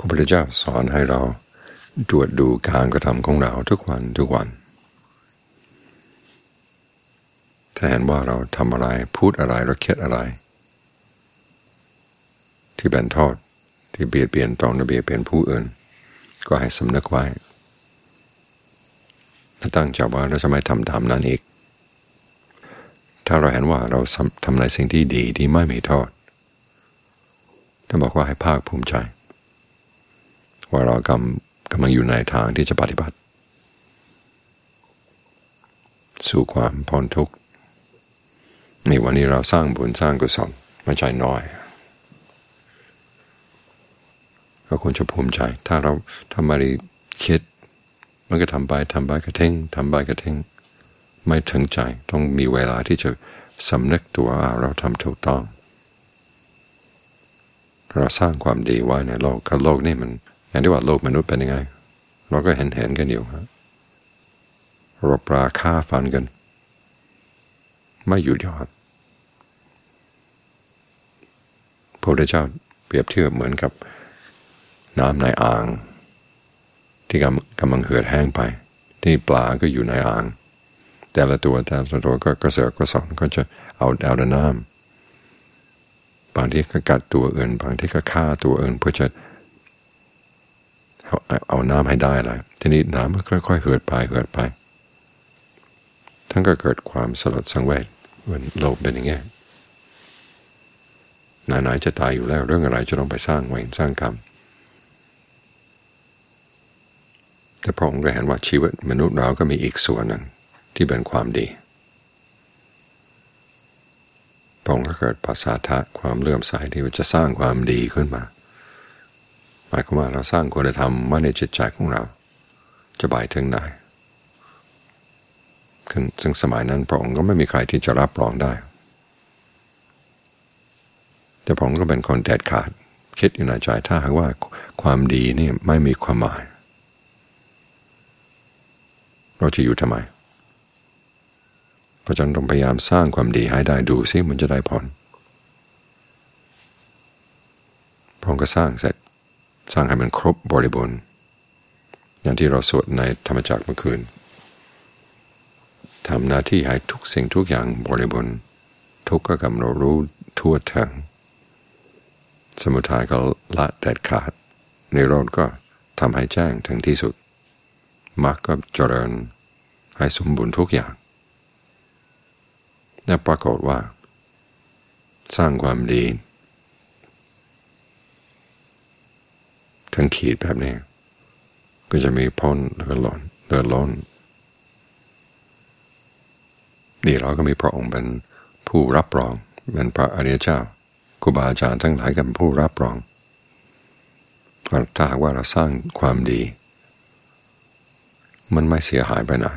ระพุทธเจ้าสอนให้เราตรวจดูการกระทำของเราทุกวันถ้าเห็นว่าเราทำอะไรพูดอะไรเราคิดอะไรที่เป็นโทษที่เบียดเบียนตนหรือเบียดเบียนผู้อื่นก็ให้สำนึกไว้และตั้งใจว่าเราจะไม่ทำตามนั้นอีกถ้าเราเห็นว่าเราทำในสิ่งที่ดีที่ไม่มีโทษท่านบอกว่าให้ภาคภูมิใจว่าเรากำลังอยู่ในทางที่จะปฏิบัติสู่ความพ้นทุกข์ในวันนี้เราสร้างบุญสร้างกุศลไม่ใช่น้อยเราควรจะภูมิใจถ้าเราทำอะไรคิดมันก็ทำไปก็ทิ้งทำไปก็ทิ้งไม่ถึงใจต้องมีเวลาที่จะสำนึกตัวเราทำถูกต้องเราสร้างความดีไว้ในโลกกับโลกนี่มันอย่างที่ว่าโลกมนุษย์เป็นยังไงเราก็เห็นกันอยู่รบราฆ่าฟันกันไม่หยุดหย่อนพระพุทธเจ้าเปรียบเทียบเหมือนกับน้ำในอ่างที่กำลังเหือดแห้งไปที่ปลาก็อยู่ในอ่างแต่ละตัวก็กระเสือกกระสอนก็จะเอาแต่น้ำบางทีก็กัดตัวอื่นบางทีก็ฆ่าตัวอื่นเพื่อจะเอาน้ำให้ได้เลยทีนี้น้ำก็ค่อยๆเหือดไปทั้งก็เกิดความสลดสังเวชว่าโลกเป็นอย่างนี้ไหนจะตายอยู่แล้วเรื่องอะไรจะต้องไปสร้างเวรสร้างกรรมแต่พระองค์ก็เห็นว่าชีวิตมนุษย์เราก็มีอีกส่วนหนึ่งที่เป็นความดีพระองค์ก็เกิดปัสสาวะความเลื่อมใสที่จะสร้างความดีขึ้นมาหมายความว่าเราสร้างคุณธรรมไว้ในจิตใจของเราจะไปถึงไหนซึ่งสมัยนั้นพระองค์ก็ไม่มีใครที่จะรับรองได้แต่พระองค์ก็เป็นคนเด็ดขาดคิดอยู่ในใจถ้าหากว่าความดีนี่ไม่มีความหมายเราจะอยู่ทำไมเพราะฉะนั้นต้องพยายามสร้างความดีให้ได้ดูซิมันจะได้ผลพระองค์ก็สร้างเสร็จสร้างให้มันครบบริบูรณ์อย่างที่เราสวดในธรรมจักรเมื่อคืนทำหน้าที่ให้ทุกสิ่งทุกอย่างบริบูรณ์ทุกข์ก็กำหนดรู้ทั่วถึงสมุทัยก็ละเด็ดขาดนิโรธก็ทำให้แจ้งถึงที่สุดมรรคก็เจริญให้สมบูรณ์ทุกอย่างและปรากฏว่าสร้างความดีทั้งขีดแบบนี้ก็จะมีพ้นเลือดล้นนี่เราก็มีพระองค์เป็นผู้รับรองเป็นพระอริยเจ้าครูบาอาจารย์ทั้งหลายก็เป็นผู้รับรองว่าถ้าหากว่าเราสร้างความดีมันไม่เสียหายไปไหน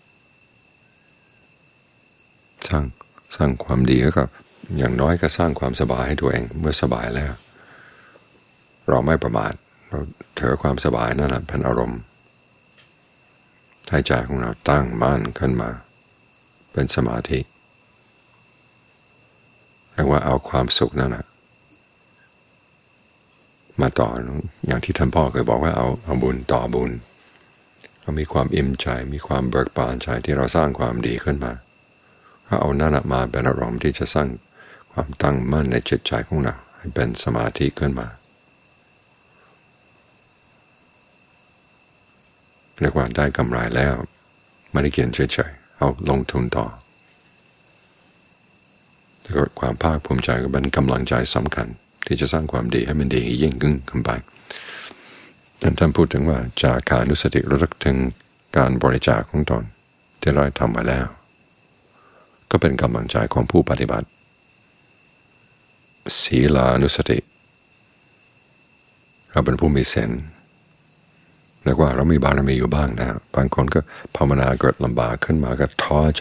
สร้างความดีแล้วก็อย่างน้อยก็สร้างความสบายให้ตัวเองเมื่อสบายแล้วเราไม่ประมาทเราถือความสบายนั่นแหละเป็นอารมณ์ให้ใจของเราตั้งมั่นขึ้นมาเป็นสมาธิเรียกว่าเอาความสุขนั่นแหละมาต่ออย่างที่ท่านพ่อเคยบอกว่าเอาบุญต่อบุญเรามีความอิ่มใจมีความเบิกบานใจที่เราสร้างความดีขึ้นมาก็เอานั่นมาเป็นอารมณ์ที่จะสร้างความตั้งมั่นในจิตใจของเราให้เป็นสมาธิขึ้นมาเรียกว่าได้กำไรแล้วไม่ได้เกียนเฉยๆเอาลงทุนต่อแล้วก็ความภาคภูมิใจก็เป็นกำลังใจสำคัญที่จะสร้างความดีให้มันดียิ่งขึ้นไปท่านพูดถึงว่าจากการนุสติระลึกถึงการบริจาคของตนที่เราทำมาแล้วก็เป็นกำลังใจของผู้ปฏิบัติศีลานุสติเราเป็นผู้มีศีลเรียกว่าเรามีบารมีอยู่บ้างนะบางคนก็ภาวนาเกิดลำบากขึ้นมาก็ท้อใจ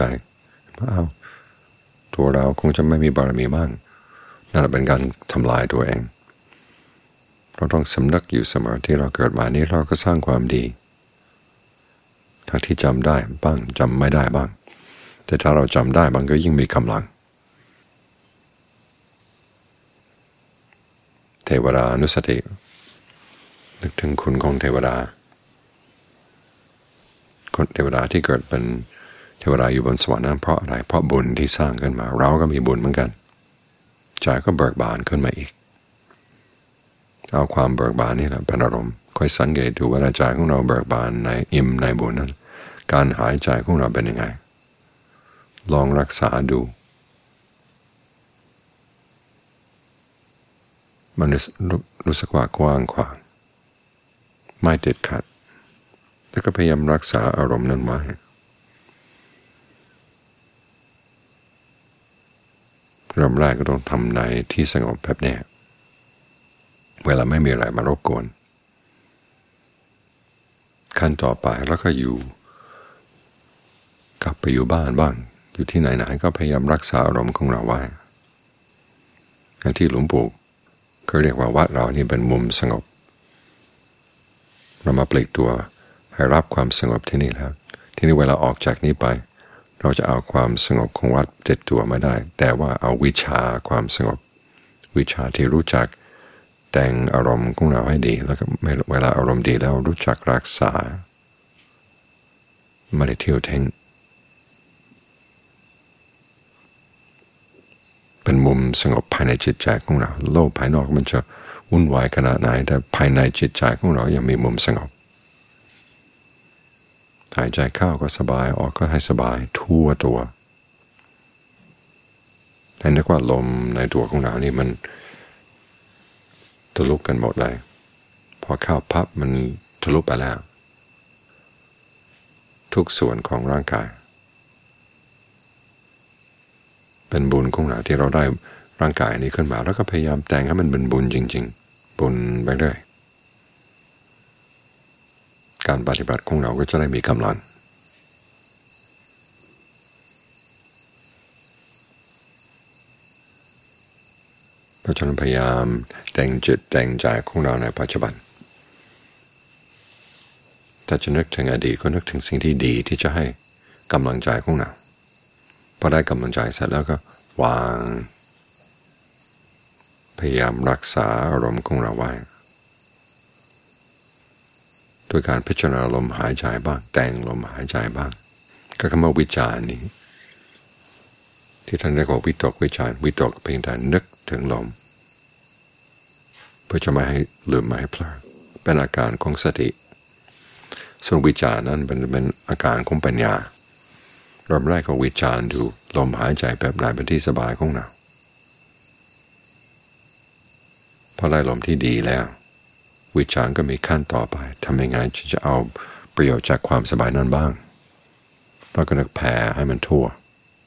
ตัวเราคงจะไม่มีบารมีบ้างนั่นเป็นการทำลายตัวเองเราต้องสำนึกอยู่เสมอที่เราเกิดมานี้เราก็สร้างความดีทั้งที่จำได้บ้างจำไม่ได้บ้างแต่ถ้าเราจำได้มันก็ยิ่งมีกำลังเทวดานุสตินึกถึงคุณของเทวดาคนเทวดาที่เกิดเป็นเทวดาอยู่บนสวรรค์นั้นเพราะอะไรเพราะบุญที่สร้างขึ้นมาเราก็มีบุญเหมือนกันใจก็เบิกบานขึ้นมาอีกเอาความเบิกบานนี่แหละเป็นอารมณ์ค่อยสังเกตดูว่าใจของเราเบิกบานในอิ่มในบุญนั้นการหายใจของเราเป็นยังไงลองรักษาดูมันรู้สึกว่ากว้างขวางไม่ติดขัดแต่ก็พยายามรักษาอารมณ์นั้นไว้เริ่มแรกก็ต้องทำในที่สงบแบบนี้เวลาไม่มีอะไรมารบกวนขั้นต่อไปแล้วก็อยู่กลับไปอยู่บ้านบ้างอยู่ที่ไหนๆก็พยายามรักษาอารมณ์ของเราไว้อย่างที่หลวงปู่เขาเรียกว่าวัดเรานี่เป็นมุมสงบเรามาปลีกตัวให้รับความสงบที่นี่แล้วที่นี่เวลาออกจากนี้ไปเราจะเอาความสงบของวัดติดตัวไม่ได้แต่ว่าเอาวิชาความสงบวิชาที่รู้จักแต่งอารมณ์ของเราให้ดีแล้วก็เวลาอารมณ์ดีแล้วรู้จักรักษาไม่ได้เที่ยวทิ้งเป็นมุมสงบภายในจิตใจของเราโลกภายนอกมันจะวุ่นวายขนาดไหนแต่ภายในจิตใจของเรายังมีมุมสงบหายใจเข้าก็สบายออกก็ให้สบายทั่วตัวให้นึกว่าลมในตัวของเรานี่มันทะลุกันหมดเลยพอเข้าพับมันทะลุไปแล้วทุกส่วนของร่างกายเป็นบุญของเราที่เราได้ร่างกายนี้ขึ้นมาแล้วก็พยายามแต่งให้มันเป็นบุญจริงๆบุญไปเรื่อยการปฏิบัติของเราก็จะได้มีกำลังเพราะฉะนั้นพยายามแต่งจิตแต่งใจของเราในปัจจุบันถ้าจะนึกถึงอดีตก็นึกถึงสิ่งที่ดีที่จะให้กำลังใจของเราพอได้กำลังใจเสร็จแล้วก็วางพยายามรักษาอารมณ์ของเราไว้โดยการพิจารณาลมหายใจบ้างแต่งลมหายใจบ้างก็คำว่าวิจารณ์นี้ที่ท่านเรียกว่าวิตกวิจารณ์วิตกเพียงแต่นึกถึงลมเพื่อจะไม่ให้ลืมไม่ให้เพลินเป็นอาการของสติส่วนวิจารณ์นั้นเป็นอาการของปัญญาเริ่มแรกก็วิจารณ์ดูลมหายใจแบบไหนเป็นที่สบายของเราพอได้ลมที่ดีแล้ววิจารณ์ก็มีขั้นต่อไปทำยังไงจะเอาประโยชน์จากความสบายนั้นบ้างเราก็นึกแผ่ให้มันทั่ว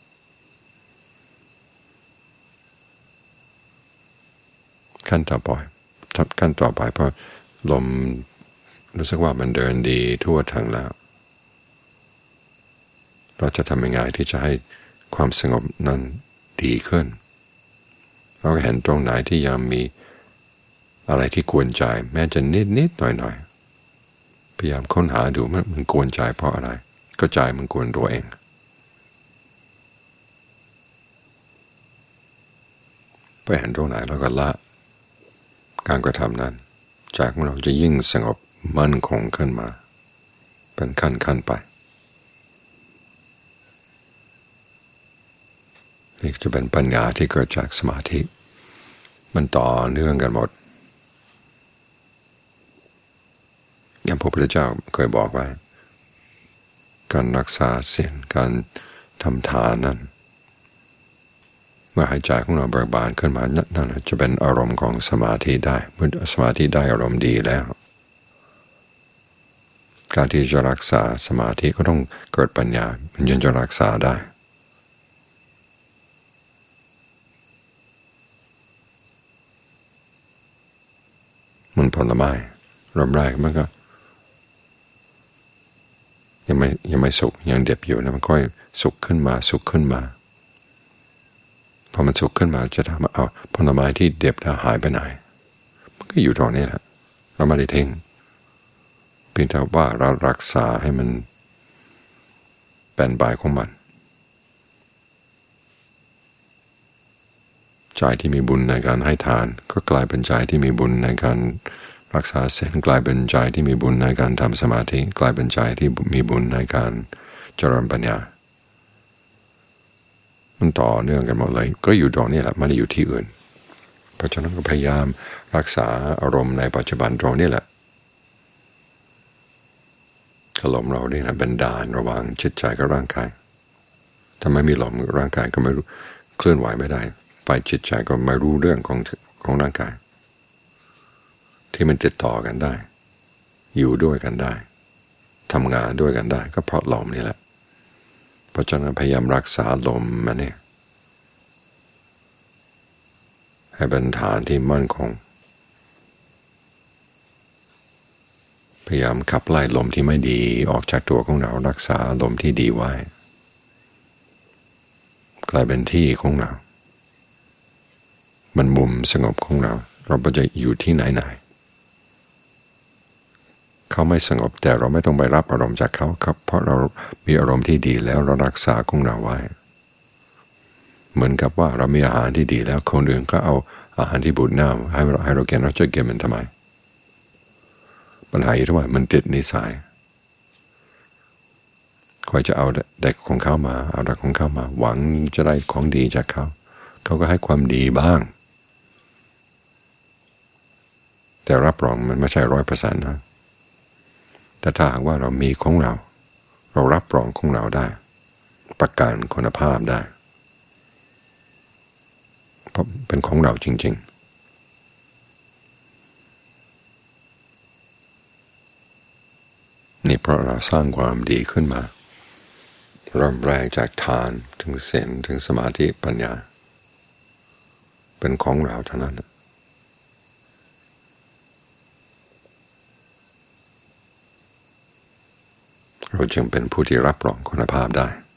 ขั้นต่อไปพอลมรู้สึกว่ามันเดินดีทั่วทั้งแล้วเราจะทำยังไงที่จะให้ความสงบนั้นดีขึ้นเราก็เห็นตรงไหนที่ยังมีอะไรที่กวนใจแม้จะนิดหน่อยพยายามค้นหาดูมันกวนใจเพราะอะไรก็ใจมันกวนตัวเองไปเห็นตรงไหนแล้วก็ละการกระทำนั้นใจของเราจะยิ่งสงบมั่นคงขึ้นมาเป็นขั้นไปนี่จะเป็นปัญญาที่เกิดจากสมาธิมันต่อเนื่องกันหมดอย่างพระพุทธเจ้าเคยบอกไว้การรักษาศีลการทำทานนั้นเมื่อหายใจของเราเบิกบานขึ้นมานั่นจะเป็นอารมณ์ของสมาธิได้เมื่อสมาธิได้อารมณ์ดีแล้วการที่จะรักษาสมาธิก็ต้องเกิดปัญญามันยังจะรักษาได้มันผลไม้เริ่มแรกมันก็ยังไม่สุกยังเด็บอยู่นะมันค่อยสุกขึ้นมาพอมันสุกขึ้นมาจะทำเอาผลไม้ที่เด็บแล้วหายไปไหนมันก็อยู่ตรงนี้แหละเราไม่ได้ทิ้งเพียงแต่ว่าเรารักษาให้มันเป็นใบของมันใจที่มีบุญในการให้ทานก็กลายเป็นใจที่มีบุญในการรักษาศีลกลายเป็นใจที่มีบุญในการทำสมาธิกลายเป็นใจที่มีบุญในการเจริญปัญญามันต่อเนื่องกันหมดเลยก็อยู่ตรงนี้แหละไม่ได้อยู่ที่อื่นเพราะฉะนั้นก็พยายามรักษาอารมณ์ในปัจจุบันตรงนี้แหละลมเราเนี่ยนะเป็นด่านระหว่างจิตใจกับร่างกายถ้าไม่มีลมร่างกายก็ไม่รู้เคลื่อนไหวไม่ได้ฝ่ายจิตใจก็ไม่รู้เรื่องของร่างกายที่มันติดต่อกันได้อยู่ด้วยกันได้ทำงานด้วยกันได้ก็เพราะลมนี่แหละเพราะฉะนั้นพยายามรักษาลมมันเนี่ยให้เป็นฐานที่มั่นคงพยายามขับไล่ลมที่ไม่ดีออกจากตัวของเรารักษาลมที่ดีไว้กลายเป็นที่ของเรามันมุมสงบของเราเราจะอยู่ที่ไหนเขาไม่สงบแต่เราไม่ต้องไปรับอารมณ์จากเขาครับเพราะเรามีอารมณ์ที่ดีแล้วเรารักษาของเราไว้เหมือนกับว่าเรามีอาหารที่ดีแล้วคนอื่นก็เอาอาหารที่บูดเน่าให้เรากินเราจะกินมันทำไมปัญหาอยู่ที่ว่ามันติดนิสัยคอยจะเอาเด็กของเขามาเอาเด็กของเขามาหวังจะได้ของดีจากเขาเขาก็ให้ความดีบ้างแต่รับรองมันไม่ใช่100%นะแต่ถ้าหากว่าเรามีของเรารับรองของเราได้ประกันคุณภาพได้เพราะเป็นของเราจริงๆนี่เพราะเราสร้างความดีขึ้นมาเริ่มแรกจากทานถึงศีลถึงสมาธิปัญญาเป็นของเราเท่านั้นเราจึงเป็นผู้ที่รับรองคุณภาพได้